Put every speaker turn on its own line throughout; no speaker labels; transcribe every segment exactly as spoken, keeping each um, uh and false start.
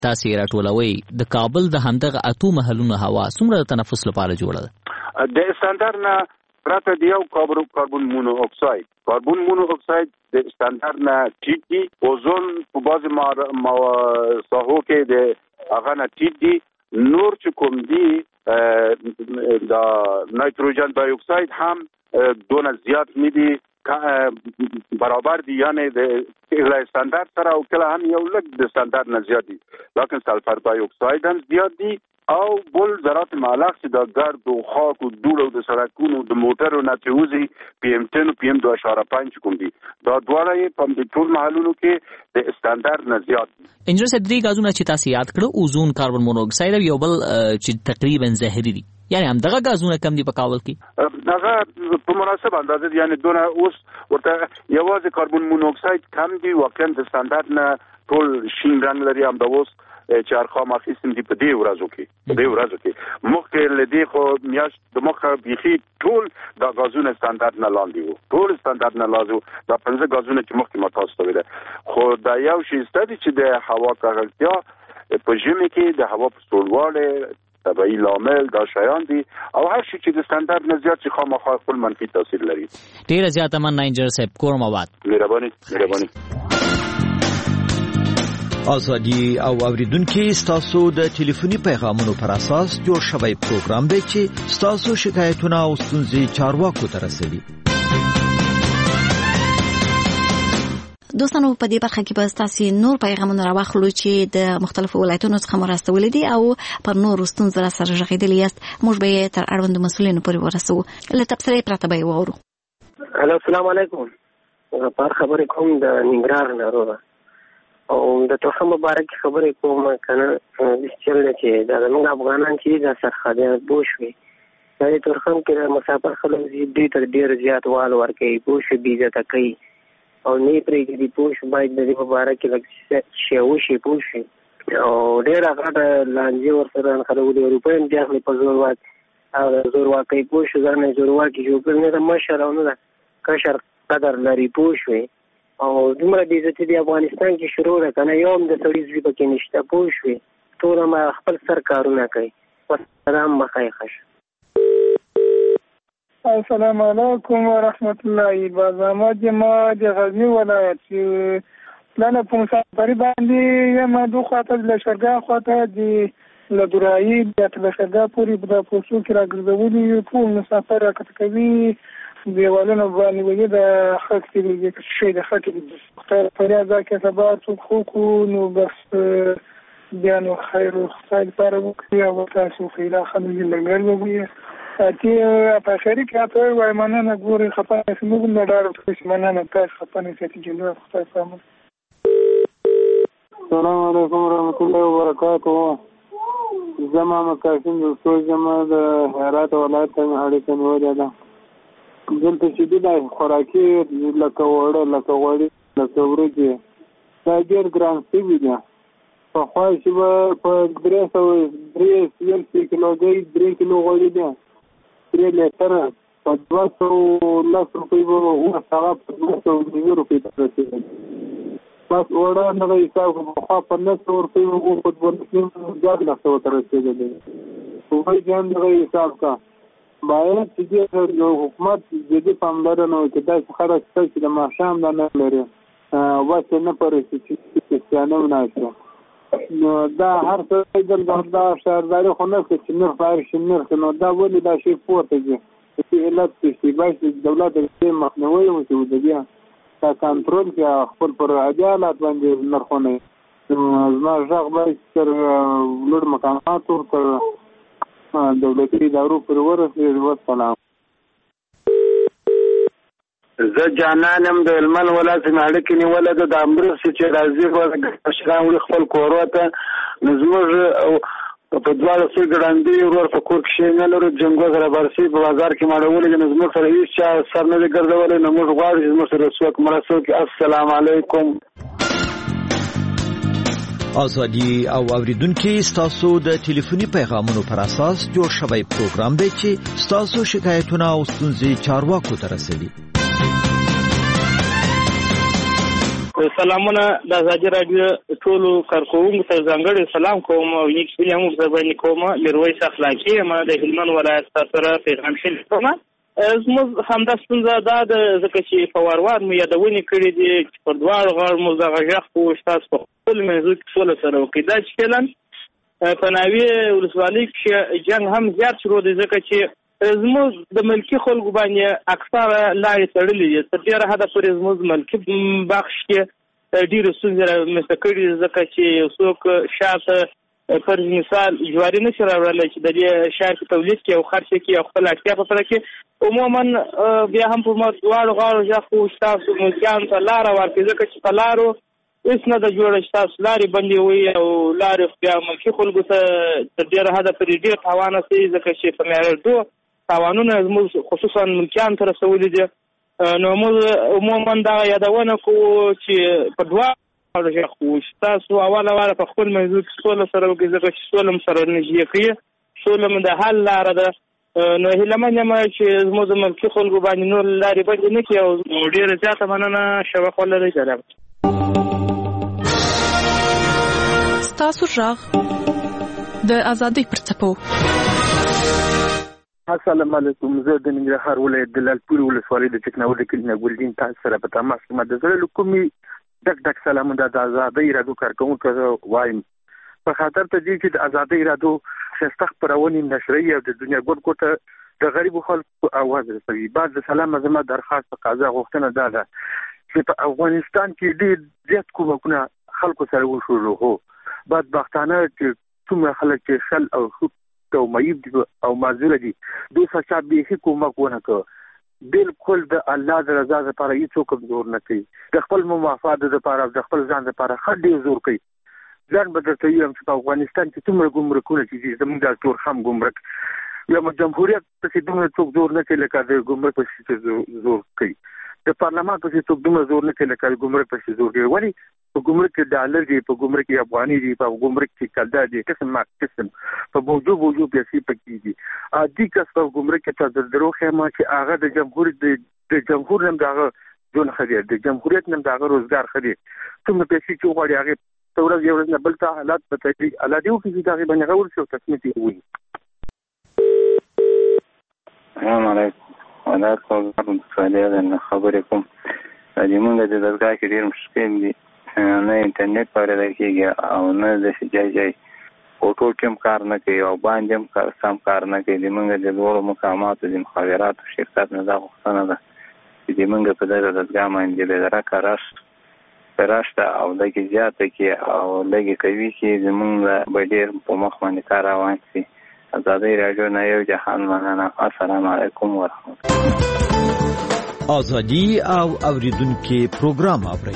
تاسې راټولوي د کابل د همدغه اتو محلونو هوا څومره د تنفس لپاره جوړه ده؟
د استاندار نه پرته د یو کاربن مونو اکساید کاربن مونو اکساید د استاندار نه ټیټ دي، اوزون په بعضې ساحو کې د هغه نه ټیټ دي، نور چې کوم دي د نایتروجن ډای اکساید هم دونه زیات نه دي، برابر دي، یعنی د استاندار سره او کله هم یو لږ د استاندار نه زیات دي، لیکن سلفر ډای اکساید هم زیات دي او بل ذرات معلق چې د ګرد او خاک او دوړو د سړکونو د موټرو نه چې وځي پی ام ټن او پی ام دوه اعشاریه پنځ کوم دي، دا دواړه یې په دې ټول محلونو کې د استاندار نه زیات دي.
انجینر صاحب درې غازونه چې تاسو یاد کړو، اوزون، کاربن مونوکساید او یو بل چې تقریبا زهري دي، یعنی همدغه غازونه کم دي په کابل کې؟
هغه په مناسب اندازه یعنی دونه اوس ورته یوازې کاربن مونوکساید کم دي، واقعا د استاندار نه ټول شین رنګ لري، هم د اوس چې ارقام اخیستم دي په دې ورځو کې په دې ورځو کې مخکې له دې خو میاشت د مخه بیخي ټول د غازونه استاندارد نه لاندې وو، ټول استاندارد نه لاندې وو، دا پنځه غازونه چې مخکې ما تاسو ته ویل. خو دا یو شی شته چې د هوا ککړتیا په ژمي کې د هوا په سړوالی طبعی لامل دا شیان دي او هر شي چې د استاندارد نه زیات چې خامخا خپل منفي تاثیر لري.
ډیره زیاته مننه انجینر صاحب، کورم آباد.
مهرباني مهرباني.
ازادي او اوریدونکو ستاسو د ټلیفوني پیغامونو پر اساس جوړ شوی پروګرام دی چې ستاسو شکایتونه او ستونزې چارواکو ته رسوي.
دوستانو په دې برخه کې به تاسو نور پیغامونه راوخلو چې د مختلفو ولایتونو څخه مرستولې دي او پر نور ستونزو سره ژغېدلې یاست، موږ به تر اړوند مسؤلینو پورې ورسو. له تبصرې پرته به وورو.
الو السلام علیکم، په خبرې کوم د ننګرهار نه او د توخه مبارک خبرې کوم کنه د چل چې دا موږ افغانان چې د سرحدي بوشوي د تورخم کې مسافر خلک دې تر ډیر زیات وال ورکي بوش بيزه تکي او نه پرې دې بوش باید د مبارک لکه شیوشي بوش او ډیر هغه لانجه ورسره خلک د اروپاین داخلي په زور واک او زور واکي بوش ځنه زور واکي جو پر نه مشرونه کشر قدر لري بوشوي او دومره د عزت دی افغانستان کې شروع ده کنه یو هم د سړي زوی پکې نشته پوه شوې ټول ما خپل سر کارونه کوي. والسلام مخای خش.
السلام علیکم ورحمت الله وبرکاته. جما د غزنی ولایت چې پلان په مسافرۍ باندې یم دوه خواته د شرګا خواته د لدورایي د شرګا پوری په پوسو کې راګرځولي ټول مسافر راکټ کوي دیوالونه باندې وګړي د خاک کې د شي د خاک د پریا ځکه سبا څوک خو نو بس بیا نو خیر او خیر لپاره وکړي او تاسو خیره خلک لګل وګړي چې په خیر کې تاسو وای مننه ګوري خپانه سمو نه ډار تاسو مننه تاسو خپانه چې جنو خدای سلام.
السلام علیکم ورحمت الله وبرکاته. زما مکاسم د څو زما د هرات ولایت څخه اړیکه نیولې ده. دلته چې د خوراکي لکه وړه لکه وړي لکه ورږي دا ډېر ګران شوي دي. پخوا چې به په درې سوه درې یو کیلوګۍ درې کیلو غوړي دي درې لیټره په دوه سوه لس روپۍ به اوس هغه په دوه سوه نوي روپۍ ته رسېدل. بس وړه هغه حساب کړو پخوا په نهه سوه روپۍ به په دوه نیم زیات لس سوه ته رسېدلی. هغوی چې هم دغه حساب کا باید چې د حکومت جدي پاملرنه وکړي. داسې خلک شته چې د ماښام دا نه لري وسې نه پرېږدي چې کریستیانه وناشي. نو دا هر څه دلته دا شهرداري خو نه ښه چې نرخ بهر شي نرخ نو دا ولې دا شی پورته ځي چې علت اشتباه چې دولت د دې مخنیوی وکړي د بیا دا کنټرول کړي خپل پر عدالت باندې نرخونه. زما غږ باید تر لوړ مقاماتو تر دولتي ادارو پر ورسېږي. والسلام.
زه جانانم د هلمند ولایت څخه اړیکې نیولې ده د امرسي چې راځي مشران وړي خپل کورو ته نو زموږ په دواړو سوی ګړندي ورور په کور کې شی نه لرو جنګو سره برسي په بازار کې ماړولې نو زموږ سره هېڅ چا سر نه دی ګرځولی نو موږ غواړو چې زموږ سره څوک مرسته وکړي. السلام علیکم.
ازادي او اوریدونکو ستاسو د ټلیفوني پیغامونو پر اساس جوړ شوی پروګرام دی چې ستاسو شکایتونه او ستونزې چارواکو ته رسوي.
سلامونه د ازادي راډیو ټولو کارکوونکو ته ځانګړی سلام کوم او یک سپین هم ورباندې کوم. میرویس اخلاقي ما د هلمند ولایت سره پیغام شریک کوم. زموږ همدا ستونزه دا ده ځکه چې په وار وار مو یادونې کړې دي چې پر دواړو غاړو مو دغه غږ کوو ستاسو په خپل منځو کې سوله سره وکړي. دا چې فعلا په ناوې ولسوالۍ کې جنګ هم زیات شروع دی ځکه چې زموږ د ملکي خلکو باندې اکثره لارې تړلې دي. تر ډېره حده پورې زموږ ملکي بخش کې ډېرې ستونزې رامنځته کړي دي ځکه چې یو څوک شاته فرض مثال جواري نشي راوړلی چې د دې شهر کې تولید کړي او خرڅ کړي او خپله اړتیا په پوره کړي. عموما بیا هم په دواړو غاړو غږ کوو چې تاسو ملکیانو ته لاره ورکړئ ځکه چې په لارو هېڅ نه ده جوړه چې تاسو لارې بندې وي او لارې بیا ملکي خلکو ته تر ډېره حده پورې ډېر تاوان رسوي ځکه چې په معیارېدو تاوانونه زموږ خصوصا ملکیانو ته رسولي دي. نو موږ عموما دغه یادونه کوو چې په دواړو غاړو غږ کوو چې تاسو اوله اوله په خپل منځو کې سوله سره وکړئ ځکه چې سوله مو سره نږدې کوي. سوله مو د حل لاره ده. نو هیله من یم چې زموږ د ملکي خلکو باندې نور لارې بندې نه کړي او ډېره زیاته مننه. شبق ولرئ. جناب
ستاسو غږ د ازادۍ پر څپو.
السلام علیکم. زه د ننګرهار ولایت د لالپورې ولسوالۍ د ټکنالوژي کلینه ګلدین تاسو سره په تماس کې مده زړه کومي ډک ډک سلامونه د ازادۍ رادیو کارکونکو وایم په خاطر ته دي چې د ازادۍ رادیو ښایسته خپرونې نشري او د دنیا ګوټ ګوټه د غریبو خلکو اواز رسوي. بعد د سلام زما درخواست په قضا غوښتنه ده ده چې په افغانستان کې ډېر زیات کومکونه خلکو سره وشول. هو بدبختانه چې څومره خلک چې شل او خود او مایب دي او معذور دي دوی څخه به کومک ونه کوي. بالکل د الله د رضا لپاره هیڅ کوم زور نه کوي. د خپل مفاد لپاره د خپل ځان لپاره خډ ډیر زور کوي. ځان به درته یم چې په افغانستان کې څومره ګمرکونه چې زموږ د ټول هم ګمرک یا جمهوریت په دومره څوک زور نه کوي لکه د ګمرک په زور کوي. د پارلمان په څوک دومره زور نه کوي لکه د ګمرک په زور کوي. ولی په ګمرک کې ډالر دی، په ګمرک کې افغاني دی، په ګمرک کې کلدا دی، قسم ما قسم په موضوع موضوع پیسې پکې دي. ا دې کس په ګمرک کې ته درو خیمه چې هغه د جمهوریت د جمهور نم دغه جون خدي د جمهوریت نم دغه روزګار خدي څومره پیسې چې وغواړي هغه تورز یو نه بل ته حالات په تدریج الله دې وکړي چې دغه باندې غوړ شو تصمیم دی وي.
السلام علیکم. ولا کوم څه خبرې کوم چې موږ د دغه کې ډیر مشکل دي. نه انټرنیټ پاره کېږي او نه د شجاع جای او ټول کوم کار نه کوي او باندې هم کار سم کار نه کوي. موږ د ډول مقامات د مخابرات او شرکت نه دا غوښتنه ده چې موږ په دغه دغه باندې د راکاراش پراشته او دغه زیاته کې او دغه کوي چې زمونږ به ډیر په مخ باندې کار روان شي. ازادۍ راډیو نه یو جهان مننه. السلام علیکم ورحمت الله.
ازادي او اوریدونکو پروګرام اوري.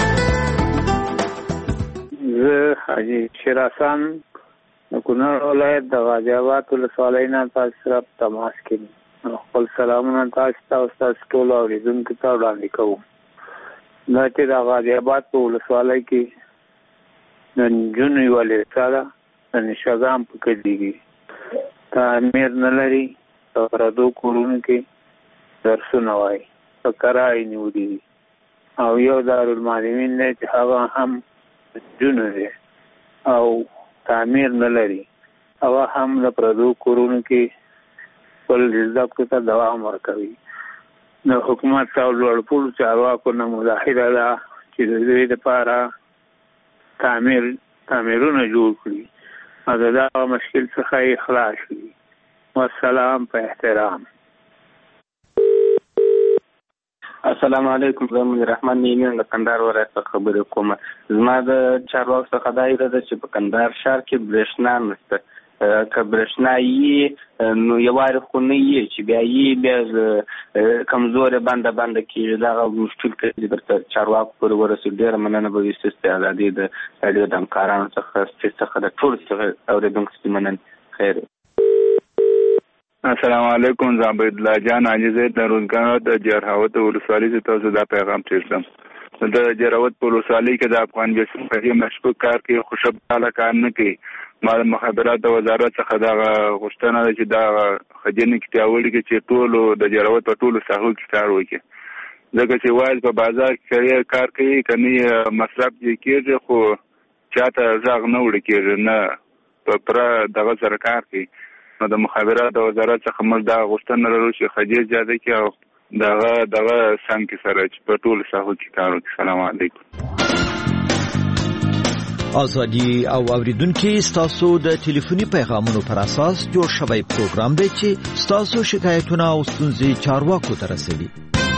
زه حاجی شیراسان د کونړ ولایت د غازی آباد ولسوالۍ نه تاسو سره تماس کوم. خپل سلامونه تاسو ته او تاسو ټول اوریدونکو ته وړاندې کوم. دا چې د غازی آباد په ولسوالۍ کې د نجونو یوه ساده د نشاګام په کې دیږي تعمیر نه لري. په پردو کورونو کې درسونه وایي په کرایې نیولي دي او یو دارالمعلمین دی چې هغه هم جنو دی او تعمیر نه لري. هغه هم د پردو کورونو کې خپل زده کړو ته دوام ورکوي. د حکومت او لوړپوړو چارواکو نه مظاهره ده چې د دوی دپاره تعمیر تعمیرونه جوړ کړي او د دغه مشکل څخه یې خلاص کړي. والسلام په احترام.
السلام علیکم. زه منیر رحمان نیمین د کندهار ولایت څخه خبرې کوم. زما د چارواکو څخه دا اراده چې په کندهار ښار کې برېښنا نشته. که برېښنا یي نو یوارې خو نه یي چې بیا یي بیا کمزورې بنده بنده کېږي. دغه مشکل که درته چارواکو پورې ورسېږي ډېره مننه به وي. ستاسو د ازادۍ د راډیو د همکارانو څخه ستاسو څخه د ټولو څخه اورېدونکو څخه مننه. خیر.
السلام علیکم. زه عبدالله جان عاجزی د روزګار د جرهاوت ولسوالۍ څخه تاسو دا پیغام تیرسم. د جرهاوت په ولسوالۍ کې د افغان بیسیم په دې مشکوک کار کې خوشبخاله کار نه کوي. ما د مخابرات وزارت څخه دا غوښتنه ده چې دا خجنې کې پیاوړي کې چې ټولو د جرهاوت په ټولو ساحو کې کار وکړي. ځکه چې وایي په بازار کې کار کوي کني مصرف یې کېږي خو چاته ځاغ نه وړي کېږي نه په پر دغه سره کار کوي. نو د مخابراتو وزارت څخه موږ دا غوښتنه لرو چې خدای زیاده کړي او دغه دغه څنګه سره چې په ټول ساحو کې کار وکړي. سلام علیکم.
ازادي او اوریدونکو ستاسو د ټلیفوني پیغامونو پر اساس جوړ شوی پروګرام دی چې ستاسو شکایتونه او ستونزې چارواکو ته رسوي.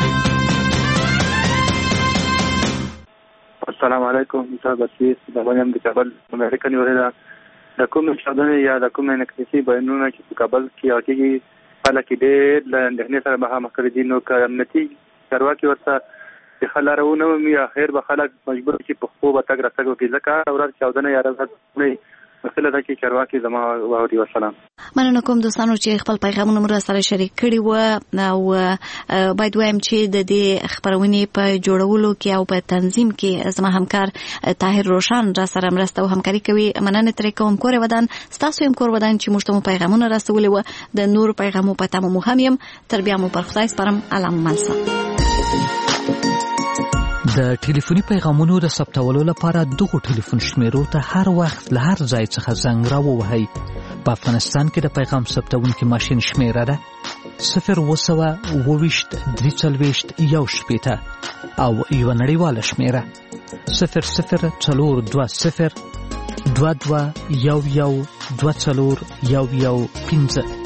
السلام علیکم. زه بسیس د باندې د کابل امریکا نیولې د کوم چاودنې یا د کوم انکسي بیانونه چې په کابل کې راکېږي خلک ډېر له اندېښنې سره مخامخ کړي دي. نو که امنیتي چارواکي ورته د خلارونه مې اخر به خلک مجبور چې په خو به تګ راتګ وکړي ځکه ورځ چاودنه یا ورځ مسله ده چې چارواکي زما واوري. وسلام.
مننه کوم دوستانو چې خپل پیغامونه مو سره شریک کړي و او باید وایم چې د دې خبرونې په جوړولو کې او په تنظیم کې زما همکار طاهر روشن را سره مرسته او همکاري کوي. مننه ترې کوم کور ودان ستاسو هم کور ودان چې موږ ته پیغامونه راستولي و د نور پیغامو په تمام مهم يم تربیه مو پر خدای سپارم. علام ملسا.
د ټلیفوني پیغامونو د ثبتولو لپاره دغه ټلیفون شمیرو ته هر وخت له هر ځای څخه زنګ راووهئ. په افغانستان کې د پیغام ثبتونکي ماشین شمیره ده صفر اوه سوه اوه ویشت درې څلوېښت یو شپېته او یوه نړیواله شمیره صفر صفر څلور دوه صفر دوه دوه یو یو دوه څلور یو یو پنځه.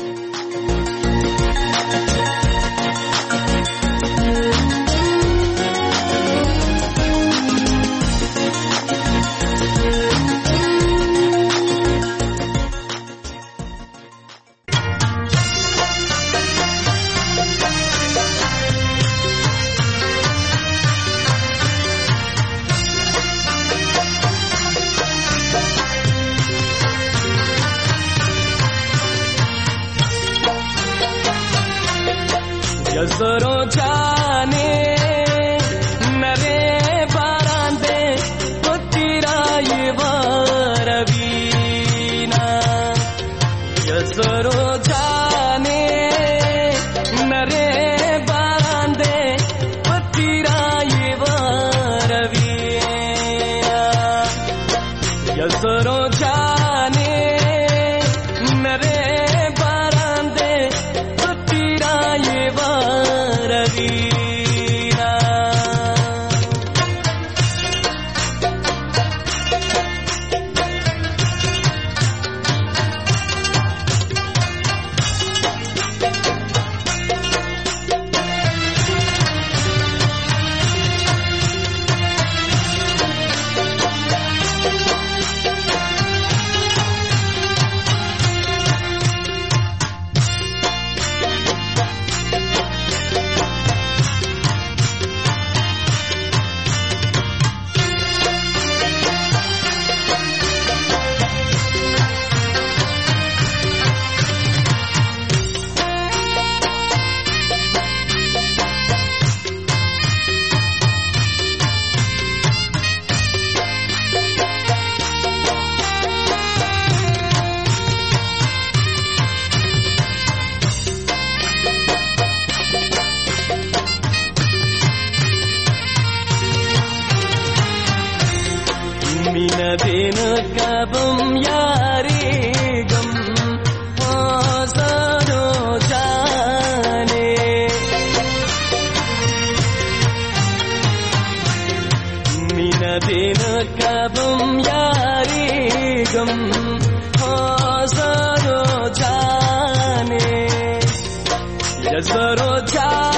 जरो जाने नरे बारांदे पुत्रा ये वारवीना जरो जाने नरे बारांदे पुत्रा ये वारवीना जरो जाने नरे बारांदे पुत्रा ये दिन कबम यारी गम हजारो जाने मीना दिन कबम यारी गम हजारो जाने हजारो जाने